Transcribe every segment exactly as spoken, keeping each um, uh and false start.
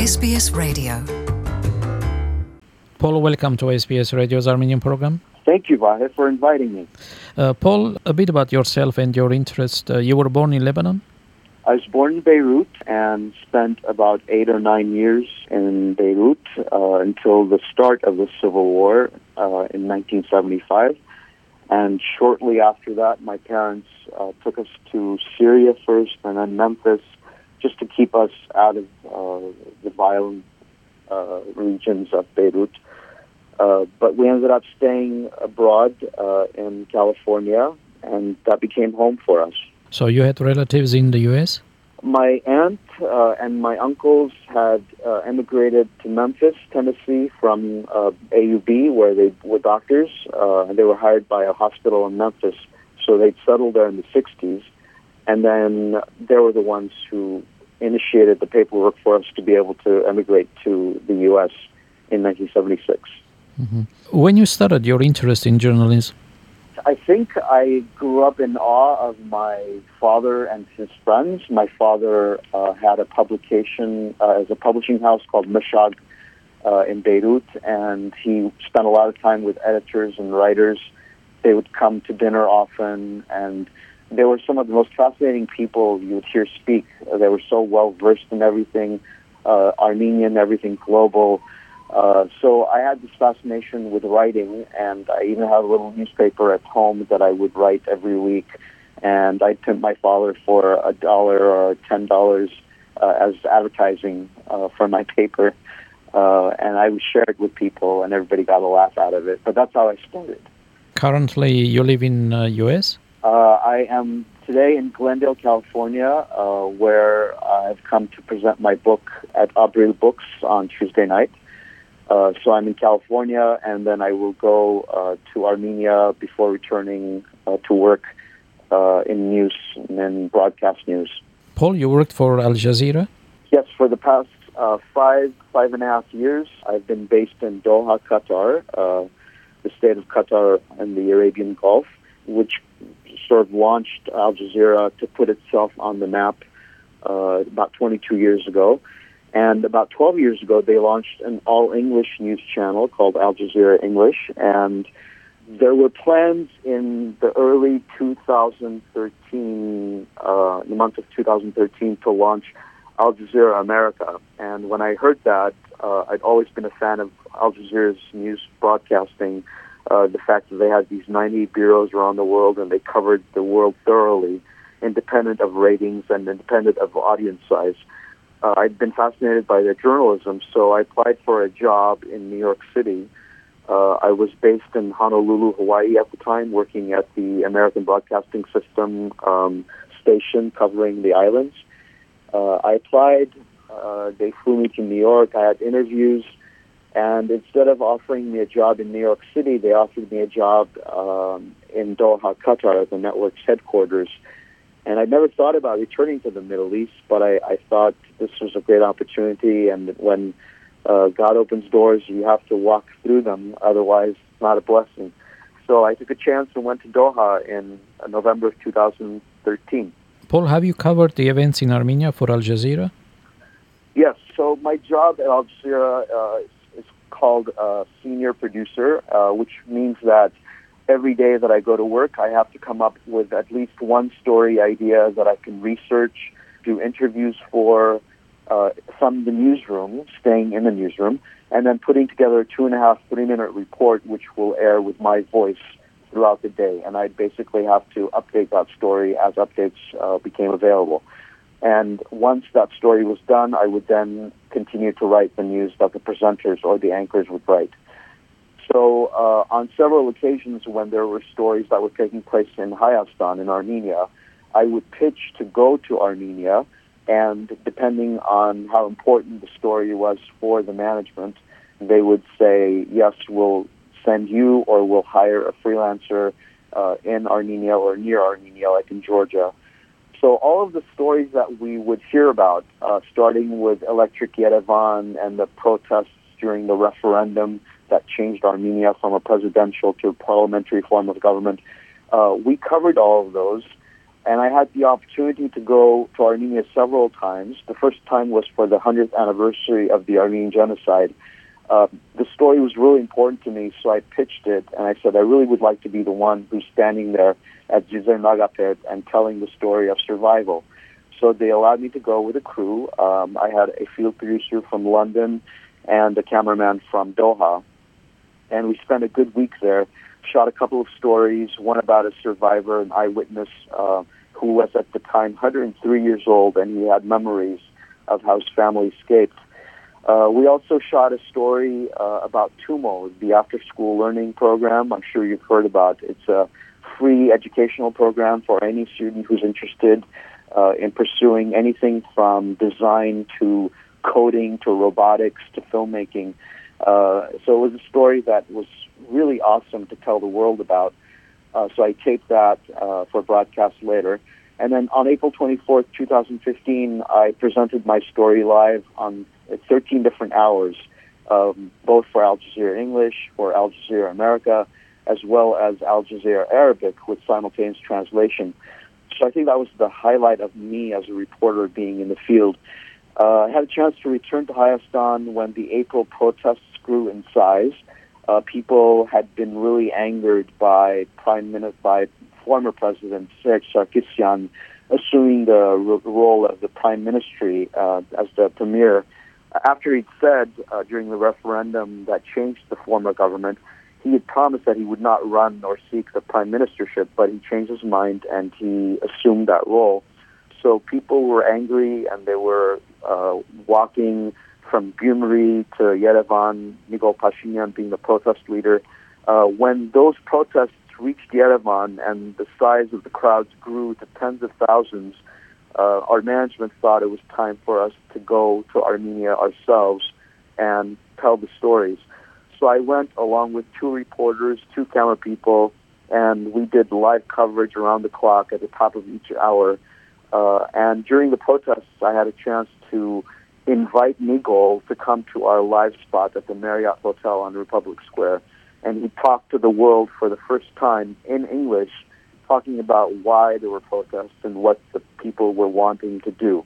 S B S Radio. Paul, welcome to S B S Radio's Armenian program. Thank you, Vahid, for inviting me. Uh, Paul, a bit about yourself and your interest. Uh, you were born in Lebanon? I was born in Beirut and spent about eight or nine years in Beirut uh, until the start of the Civil War uh, in nineteen seventy-five. And shortly after that, my parents uh, took us to Syria first and then Memphis just to keep us out of uh, the violent uh, regions of Beirut. Uh, but we ended up staying abroad uh, in California, and that became home for us. So you had relatives in the U S? My aunt uh, and my uncles had uh, emigrated to Memphis, Tennessee from uh, A U B, where they were doctors. Uh, and they were hired by a hospital in Memphis, so they'd settled there in the sixties. And then they were the ones who initiated the paperwork for us to be able to emigrate to the U S in nineteen seventy-six. Mm-hmm. When you started your interest in journalism? I think I grew up in awe of my father and his friends. My father uh, had a publication uh, as a publishing house called Mashag uh, in Beirut, and he spent a lot of time with editors and writers. They would come to dinner often, and they were some of the most fascinating people you would hear speak. They were so well versed in everything, uh, Armenian, everything global. Uh, so I had this fascination with writing, and I even had a little newspaper at home that I would write every week. And I'd pimp my father for a dollar or ten dollars uh, as advertising uh, for my paper. Uh, and I would share it with people, and everybody got a laugh out of it. But that's how I started. Currently, you live in uh, U S? Uh, I am today in Glendale, California, uh, where I've come to present my book at Abril Books on Tuesday night. Uh, so I'm in California, and then I will go uh, to Armenia before returning uh, to work uh, in news and broadcast news. Paul, you worked for Al Jazeera? Yes, for the past uh, five, five and a half years, I've been based in Doha, Qatar, uh, the state of Qatar and the Arabian Gulf, which sort of launched Al Jazeera to put itself on the map uh, about twenty-two years ago. And about twelve years ago, they launched an all-English news channel called Al Jazeera English. And there were plans in the early two thousand thirteen, uh, the month of two thousand thirteen, to launch Al Jazeera America. And when I heard that, uh, I'd always been a fan of Al Jazeera's news broadcasting, uh, the fact that they had these ninety bureaus around the world and they covered the world thoroughly, independent of ratings and independent of audience size. Uh, I'd been fascinated by their journalism, so I applied for a job in New York City. Uh, I was based in Honolulu, Hawaii at the time, working at the American Broadcasting System um, station covering the islands. Uh, I applied. Uh, they flew me to New York. I had interviews. And instead of offering me a job in New York City, they offered me a job um, in Doha, Qatar, the network's headquarters. And I never thought about returning to the Middle East, but I, I thought this was a great opportunity. And when uh, God opens doors, you have to walk through them. Otherwise, it's not a blessing. So I took a chance and went to Doha in November of two thousand thirteen. Paul, have you covered the events in Armenia for Al Jazeera? Yes. So my job at Al Jazeera uh, is called uh, senior producer, uh, which means that every day that I go to work, I have to come up with at least one story idea that I can research, do interviews for uh, from the newsroom, staying in the newsroom, and then putting together a two and a half, three-minute report, which will air with my voice throughout the day. And I basically have to update that story as updates uh, became available. And once that story was done, I would then continue to write the news that the presenters or the anchors would write. So uh, on several occasions when there were stories that were taking place in Hayastan, in Armenia, I would pitch to go to Armenia, and depending on how important the story was for the management, they would say, yes, we'll send you, or we'll hire a freelancer uh, in Armenia or near Armenia, like in Georgia. So all of the stories that we would hear about, uh, starting with Electric Yerevan and the protests during the referendum that changed Armenia from a presidential to a parliamentary form of government, uh, we covered all of those. And I had the opportunity to go to Armenia several times. The first time was for the hundredth anniversary of the Armenian genocide. Uh, the story was really important to me, so I pitched it, and I said I really would like to be the one who's standing there at Zizer Nagapet and telling the story of survival. So they allowed me to go with a crew. Um, I had a field producer from London and a cameraman from Doha, and we spent a good week there, shot a couple of stories, one about a survivor, an eyewitness, uh, who was at the time one hundred three years old, and he had memories of how his family escaped. Uh, we also shot a story uh, about TUMO, the after-school learning program. I'm sure you've heard about. It's a free educational program for any student who's interested uh, in pursuing anything from design to coding to robotics to filmmaking. Uh, so it was a story that was really awesome to tell the world about. Uh, so I taped that uh, for broadcast later. And then on April twenty-fourth, twenty fifteen, I presented my story live on thirteen different hours, um, both for Al Jazeera English, for Al Jazeera America, as well as Al Jazeera Arabic with simultaneous translation. So I think that was the highlight of me as a reporter being in the field. Uh, I had a chance to return to Hayastan when the April protests grew in size. Uh, people had been really angered by Prime Minister, by former President Serge Sarkisyan assuming the r- role of the Prime Ministry uh, as the premier. After he'd said uh, during the referendum that changed the former government, he had promised that he would not run or seek the prime ministership, but he changed his mind and he assumed that role. So people were angry and they were uh, walking from Gyumri to Yerevan, Nikol Pashinyan being the protest leader. Uh, when those protests reached Yerevan and the size of the crowds grew to tens of thousands, uh, our management thought it was time for us to go to Armenia ourselves and tell the stories. So I went along with two reporters, two camera people, and we did live coverage around the clock at the top of each hour. Uh, and during the protests, I had a chance to invite Nikol to come to our live spot at the Marriott Hotel on Republic Square. And he talked to the world for the first time in English, talking about why there were protests and what the people were wanting to do.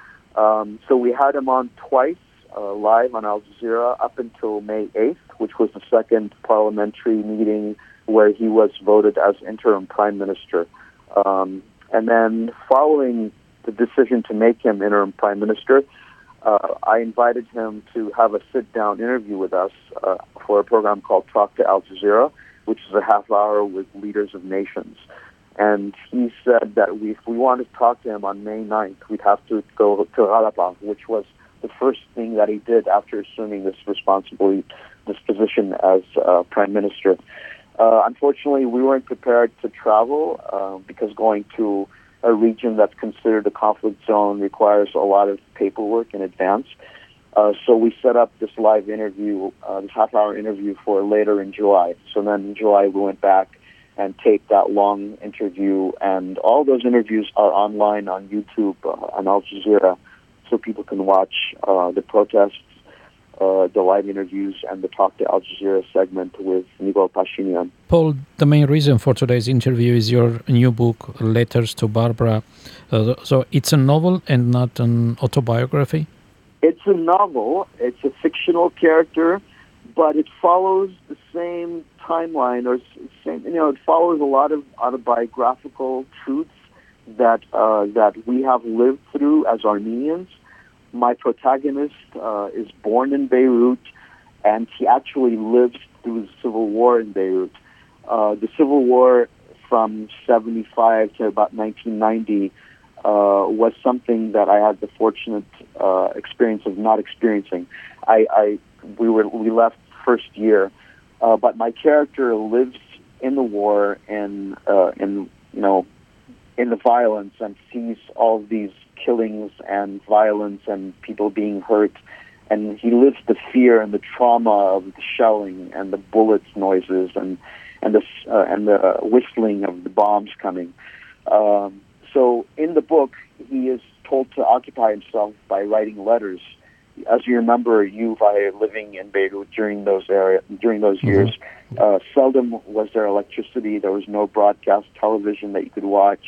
Um, so we had him on twice, uh, live on Al Jazeera, up until May eighth, which was the second parliamentary meeting where he was voted as interim prime minister. Um, and then following the decision to make him interim prime minister, Uh, I invited him to have a sit-down interview with us uh, for a program called Talk to Al Jazeera, which is a half hour with leaders of nations. And he said that we, if we wanted to talk to him on May ninth, we'd have to go to Ghalaba, which was the first thing that he did after assuming this responsibility, this position as uh, prime minister. Uh, unfortunately, we weren't prepared to travel uh, because going to a region that's considered a conflict zone requires a lot of paperwork in advance. Uh, so we set up this live interview, uh, this half-hour interview for later in July. So then in July we went back and taped that long interview, and all those interviews are online on YouTube uh, on Al Jazeera, so people can watch uh, the protests, uh, the live interviews, and the Talk to Al Jazeera segment with Nikol Pashinyan. Paul, the main reason for today's interview is your new book, Letters to Barbara. Uh, so it's a novel and not an autobiography? It's a novel. It's a fictional character, but it follows the same timeline, or same, you know, it follows a lot of autobiographical truths that uh, that we have lived through as Armenians. My protagonist uh, is born in Beirut, and he actually lives through the civil war in Beirut. Uh, the civil war from seventy-five to about nineteen ninety uh, was something that I had the fortunate uh, experience of not experiencing. I, I we were we left first year, uh, but my character lives in the war and uh, in you know in the violence and sees all of these killings and violence and people being hurt, and he lives the fear and the trauma of the shelling and the bullets noises and and the uh, and the whistling of the bombs coming. Um, so in the book, he is told to occupy himself by writing letters. As you remember, you via living in Beirut during those area during those mm-hmm. years, uh, seldom was there electricity. There was no broadcast television that you could watch.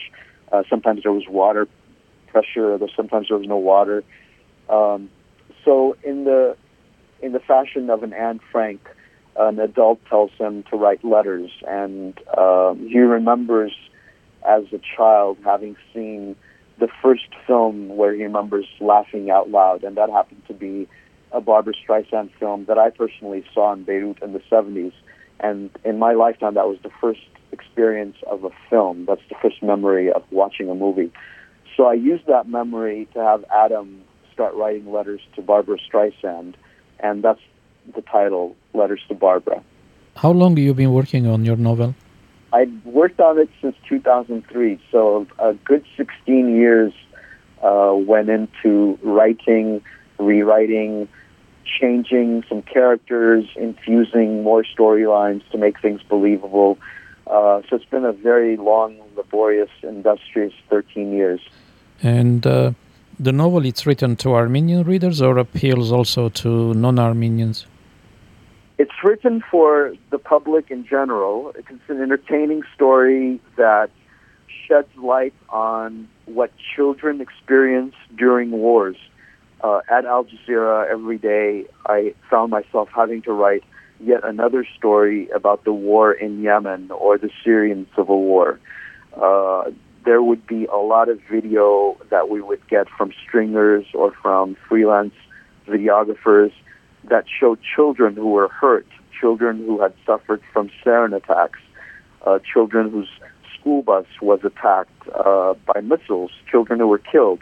Uh, sometimes there was water pressure, or sometimes there was no water. Um, so in the in the fashion of an Anne Frank, an adult tells him to write letters, and um, he remembers as a child having seen the first film where he remembers laughing out loud, and that happened to be a Barbra Streisand film that I personally saw in Beirut in the seventies. And in my lifetime, that was the first experience of a film. That's the first memory of watching a movie. So I used that memory to have Adam start writing letters to Barbra Streisand, and that's the title, Letters to Barbra. How long have you been working on your novel? I worked on it since two thousand three, so a good sixteen years uh, went into writing, rewriting, changing some characters, infusing more storylines to make things believable. Uh, so it's been a very long, laborious, industrious thirteen years. And uh, the novel, it's written to Armenian readers or appeals also to non-Armenians? It's written for the public in general. It's an entertaining story that sheds light on what children experience during wars. Uh, at Al Jazeera every day, I found myself having to write yet another story about the war in Yemen or the Syrian civil war. Uh, there would be a lot of video that we would get from stringers or from freelance videographers that showed children who were hurt, children who had suffered from sarin attacks, uh, children whose school bus was attacked uh, by missiles, children who were killed.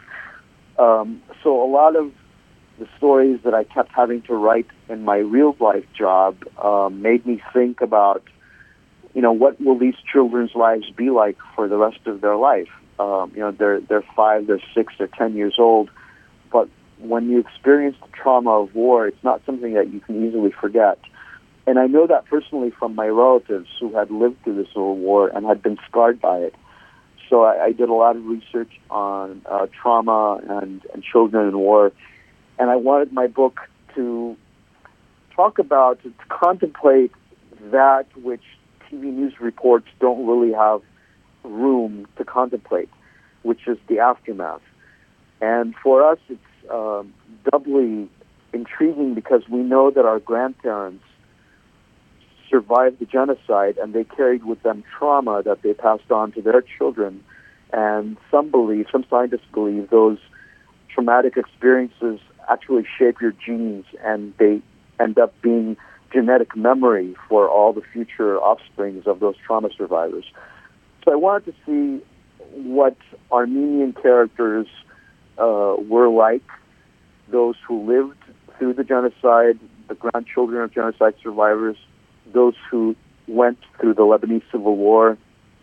Um, so a lot of the stories that I kept having to write in my real-life job um, made me think about, you know, what will these children's lives be like for the rest of their life? Um, you know, they're they're five, they're six, they're ten years old, but when you experience the trauma of war, it's not something that you can easily forget. And I know that personally from my relatives who had lived through the Civil War and had been scarred by it. So I, I did a lot of research on uh, trauma and, and children in war. And I wanted my book to talk about, to contemplate that which T V news reports don't really have room to contemplate, which is the aftermath. And for us, it's um, doubly intriguing because we know that our grandparents survived the genocide and they carried with them trauma that they passed on to their children. And some believe, some scientists believe, those traumatic experiences actually shape your genes and they end up being genetic memory for all the future offsprings of those trauma survivors. So I wanted to see what Armenian characters uh, were like, those who lived through the genocide, the grandchildren of genocide survivors, those who went through the Lebanese Civil War,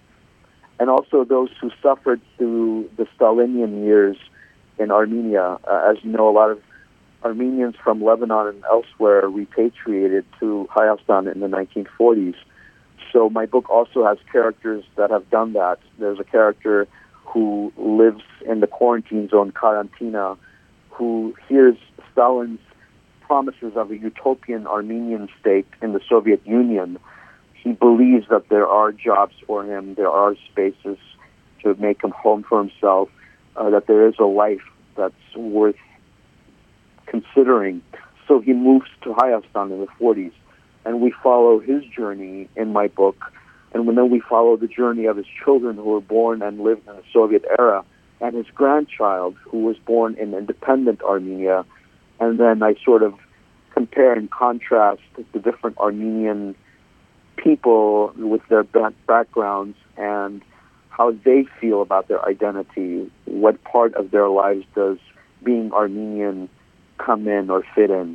and also those who suffered through the Stalinian years in Armenia. Uh, as you know, a lot of Armenians from Lebanon and elsewhere repatriated to Hayastan in the nineteen forties. So my book also has characters that have done that. There's a character who lives in the quarantine zone, Karantina, who hears Stalin's promises of a utopian Armenian state in the Soviet Union. He believes that there are jobs for him, there are spaces to make him home for himself, uh, that there is a life that's worth considering. So he moves to Hayastan in the forties, and we follow his journey in my book, and then we follow the journey of his children who were born and lived in the Soviet era, and his grandchild who was born in independent Armenia. And then I sort of compare and contrast the different Armenian people with their backgrounds and how they feel about their identity. What part of their lives does being Armenian come in or fit in?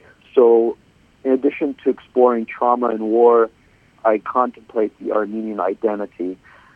So in addition to exploring trauma and war, I contemplate the Armenian identity.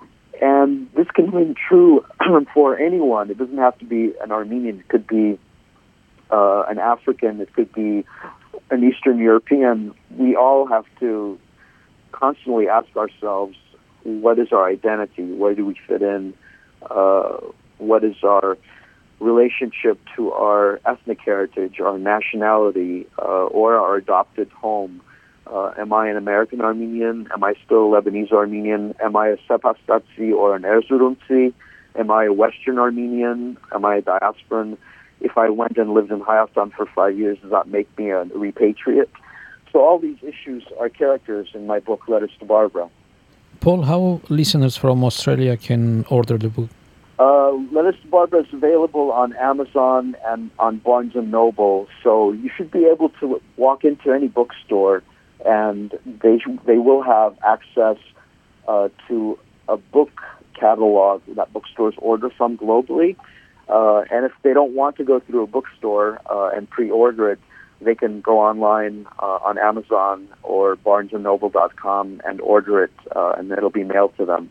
And this can ring true for anyone. It doesn't have to be an Armenian. It could be uh, an African. It could be an Eastern European. We all have to constantly ask ourselves, what is our identity? Where do we fit in? Uh, what is our relationship to our ethnic heritage, our nationality, uh, or our adopted home? Uh, am I an American Armenian? Am I still a Lebanese Armenian? Am I a Sepastatsi or an Erzurumtsi? Am I a Western Armenian? Am I a diasporan? If I went and lived in Hayastan for five years, does that make me a repatriate? So all these issues are characters in my book, Letters to Barbara. Paul, how listeners from Australia can order the book? Uh, Letters to Barbara is available on Amazon and on Barnes and Noble, so you should be able to walk into any bookstore, and they they will have access uh, to a book catalog that bookstores order from globally. Uh, and if they don't want to go through a bookstore uh, and pre-order it, they can go online uh, on Amazon or barnes and noble dot com and order it, uh, and it'll be mailed to them.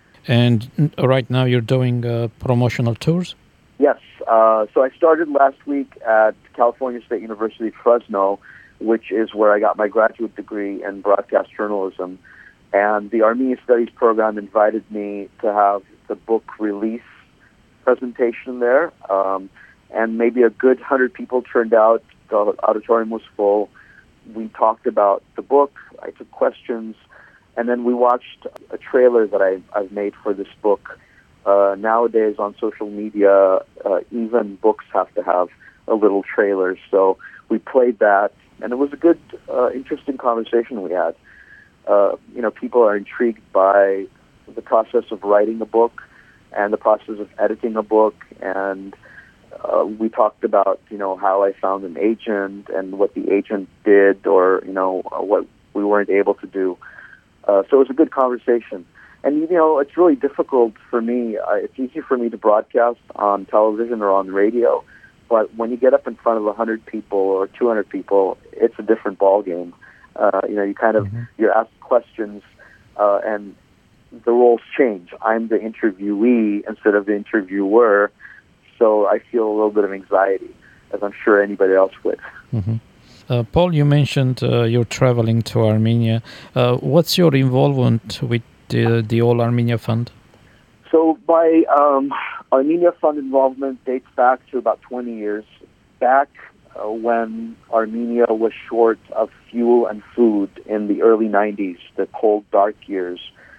And right now you're doing uh, promotional tours? Yes. Uh, so I started last week at California State University, Fresno, which is where I got my graduate degree in broadcast journalism. And the Armenia Studies program invited me to have the book release presentation there. Um, and maybe a good hundred people turned out. The auditorium was full. We talked about the book. I took questions. And then we watched a trailer that I, I've made for this book. Uh, nowadays on social media, uh, even books have to have a little trailer. So we played that, and it was a good, uh, interesting conversation we had. Uh, you know, people are intrigued by the process of writing a book and the process of editing a book. And uh, we talked about, you know, how I found an agent and what the agent did, or, you know, what we weren't able to do. Uh, so it was a good conversation. And, you know, it's really difficult for me. Uh, it's easy for me to broadcast on television or on radio. But when you get up in front of one hundred people or two hundred people, it's a different ballgame. Uh, you know, you kind of, mm-hmm. you're asked questions uh, and the roles change. I'm the interviewee instead of the interviewer. So I feel a little bit of anxiety, as I'm sure anybody else would. Mm-hmm. Uh, Paul, you mentioned uh, you're traveling to Armenia. Uh, what's your involvement with the, the All Armenia Fund? So my um, Armenia Fund involvement dates back to about twenty years. Back uh, when Armenia was short of fuel and food in the early nineties, the cold, dark years,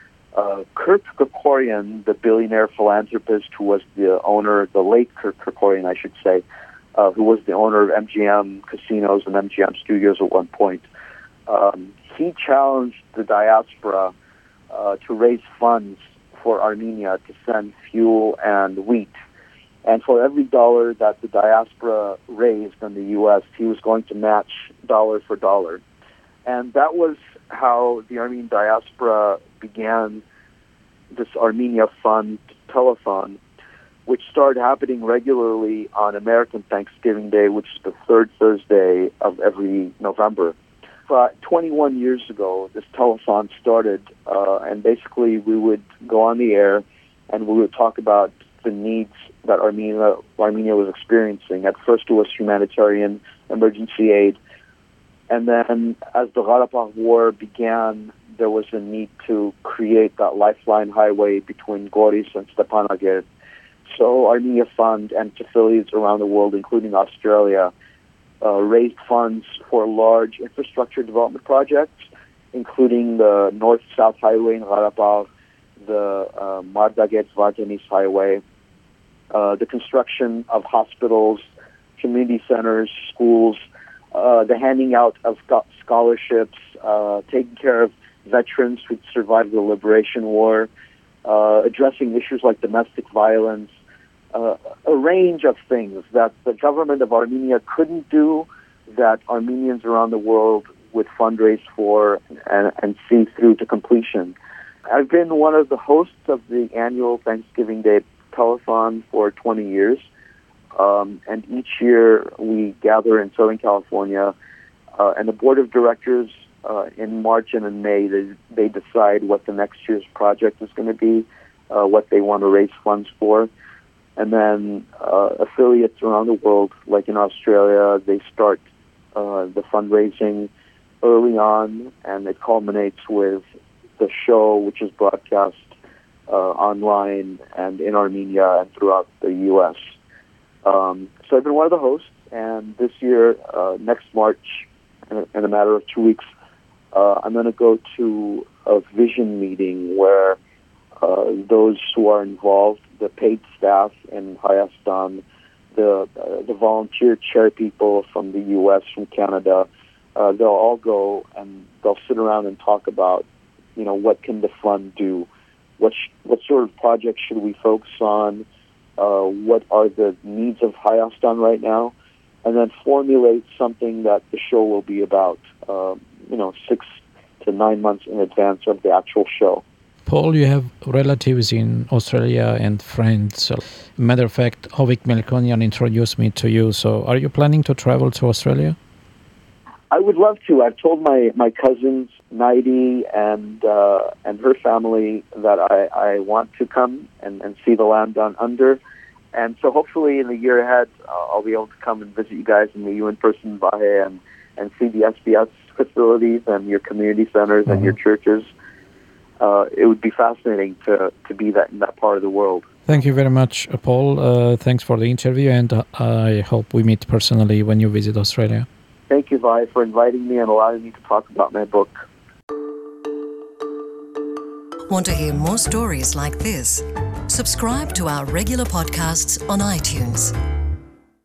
uh, Kurt Kerkorian, the billionaire philanthropist who was the owner, the late Kurt Kerkorian, I should say, Uh, who was the owner of M G M Casinos and M G M Studios at one point. Um, he challenged the diaspora uh, to raise funds for Armenia to send fuel and wheat. And for every dollar that the diaspora raised in the U S, he was going to match dollar for dollar. And that was how the Armenian diaspora began this Armenia Fund telethon, which started happening regularly on American Thanksgiving Day, which is the third Thursday of every November. But twenty-one years ago, this telethon started, uh, and basically we would go on the air and we would talk about the needs that Armenia, Armenia was experiencing. At first it was humanitarian emergency aid, and then as the Karabakh War began, there was a need to create that lifeline highway between Goris and Stepanakert. So Armenia Fund and its affiliates around the world, including Australia, uh, raised funds for large infrastructure development projects, including the North-South Highway in Karabakh, the uh, Mardaget-Vardenis Highway, uh, the construction of hospitals, community centers, schools, uh, the handing out of scholarships, uh, taking care of veterans who survived the Liberation War, uh, addressing issues like domestic violence, Uh, a range of things that the government of Armenia couldn't do, that Armenians around the world would fundraise for and, and see through to completion. I've been one of the hosts of the annual Thanksgiving Day telethon for twenty years, um, and each year we gather in Southern California, uh, and the board of directors uh, in March and in May, they, they decide what the next year's project is going to be, uh, what they want to raise funds for. And then uh, affiliates around the world, like in Australia, they start uh, the fundraising early on, and it culminates with the show, which is broadcast uh, online and in Armenia and throughout the U S. Um, so I've been one of the hosts, and this year, uh, next March, in a, in a matter of two weeks, uh, I'm going to go to a vision meeting where uh, those who are involved, the paid staff in Hayastan, the uh, the volunteer chair people from the U S, from Canada, uh, they'll all go and they'll sit around and talk about, you know, what can the fund do? What sh- what sort of projects should we focus on? Uh, what are the needs of Hayastan right now? And then formulate something that the show will be about, uh, you know, six to nine months in advance of the actual show. Paul, you have relatives in Australia and friends. Matter of fact, Avik Melkonian introduced me to you. So are you planning to travel to Australia? I would love to. I've told my, my cousins, Naidi and uh, and her family, that I, I want to come and, and see the land down under. And so hopefully in the year ahead, uh, I'll be able to come and visit you guys and meet you in person in Bahe and, and see the S B S facilities and your community centers mm-hmm. and your churches. Uh, it would be fascinating to, to be that in that part of the world. Thank you very much, Paul. Uh, thanks for the interview, and uh, I hope we meet personally when you visit Australia. Thank you, Vi, for inviting me and allowing me to talk about my book. Want to hear more stories like this? Subscribe to our regular podcasts on iTunes.